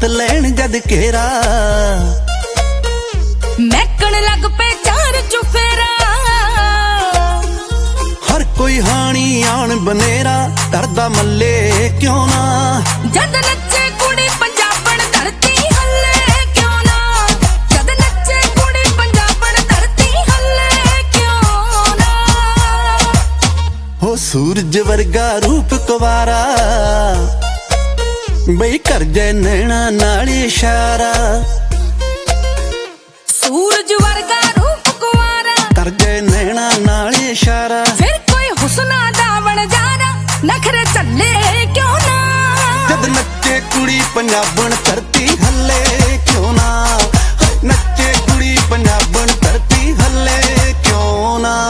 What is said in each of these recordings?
ਲੈਣ ਜਦ ਘੇਰਾ ਮਹਿਕਣ ਲੱਗ ਪਏ ਚਾਰ ਚੁਫੇਰਾ ਹਰ ਕੋਈ ਹਾਣੀ ਆਣ ਬਨੇਰਾ ਡਰਦਾ ਮੱਲੇ ਕਿਉਂ ਨਾ ਜਦ ਨੱਚੇ ਕੁੜੀ ਪੰਜਾਬਣ ਧਰਤੀ ਹੱਲੇ ਕਿਉਂ ਨਾ ਜਦ ਨੱਚੇ ਕੁੜੀ ਪੰਜਾਬਣ ਧਰਤੀ ਹੱਲੇ ਕਿਉਂ ਨਾ ਹੋ ਸੂਰਜ ਵਰਗਾ ਰੂਪ ਕੁਵਾਰਾ ਬਈ ਕਰ ਜੇ ਨੈਣਾ ਨਾਲ ਇਸ਼ਾਰਾ ਸੂਰਜ ਵਰਗਾ ਰੂਪ ਕੁਵਾਰਾ ਕਰ ਜੇ ਨੈਣਾ ਨਾਲ ਇਸ਼ਾਰਾ ਫਿਰ ਕੋਈ ਹੁਸਨਾ ਦਾ ਵਣਜਾਰਾ ਨਖਰੇ ਚੱਲੇ ਕਿਉਂ ਨਾ ਜਦ ਨੱਚੇ ਕੁੜੀ ਪੰਜਾਬਣ ਧਰਤੀ ਹੱਲੇ ਕਿਉਂ ਨਾ ਨੱਚੇ ਕੁੜੀ ਪੰਜਾਬਣ ਧਰਤੀ ਹੱਲੇ ਕਿਉਂ ਨਾ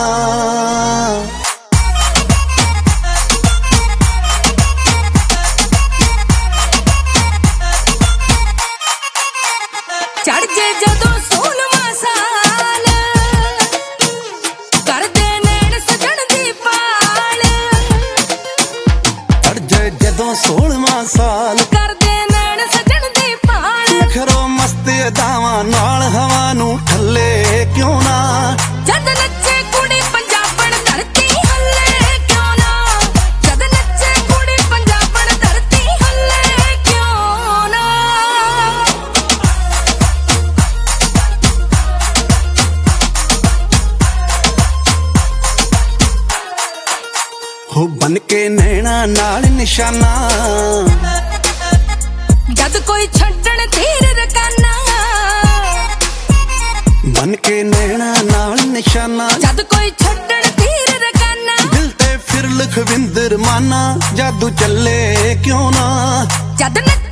ਚੜ ਜੇ ਜਦੋਂ 16ਵਾਂ ਸਾਲ ਕਰਦੇ ਨੈਣ ਸਜਣ ਦੀ ਪਾਲ ਚੜ ਜੇ ਜਦੋਂ 16ਵਾਂ ਸਾਲ ਕਰਦੇ ਨੈਣ ਸਜਣ ਦੀ ਪਾਲ ਨਖਰੋ ਮਸਤ ਅਦਾਵਾਂ ਨਾਲ ਹਵਾ ਨੂੰ ਠੱਲੇ ਕਿਉਂ ਨਾ ਜਦ ਨੱਚੇ ਕੁੜੀ ਪੰਜਾਬਣ ਧਰਤੀ ਹੱਲੇ ਕਿਉਂ ਨਾ ਜਦ ਨੱਚੇ ਕੁੜੀ ਪੰਜਾਬਣ ਧਰਤੀ ਹੱਲੇ ਕਿਉਂ ਨਾ ਹੋ ਬਨ ਕੇ ਨੈਣਾ ਨਾਲ ਨਿਸ਼ਾਨਾ ਜਦ ਕੋਈ ਛੱਡਣ ਤੀਰ ਰਕਾਨਾ ਬਨ ਕੇ ਨੈਣਾ ਨਾਲ ਨਿਸ਼ਾਨਾ ਜਦ ਕੋਈ ਛੱਡਣ ਤੀਰ ਰਕਾਨਾ ਦਿਲ ਤੇ ਫਿਰ ਲਖਵਿੰਦਰ ਮਾਨਾ ਜਾਦੂ ਚੱਲੇ ਕਿਉਂ ਨਾ ਜਦ ਨੱਚੇ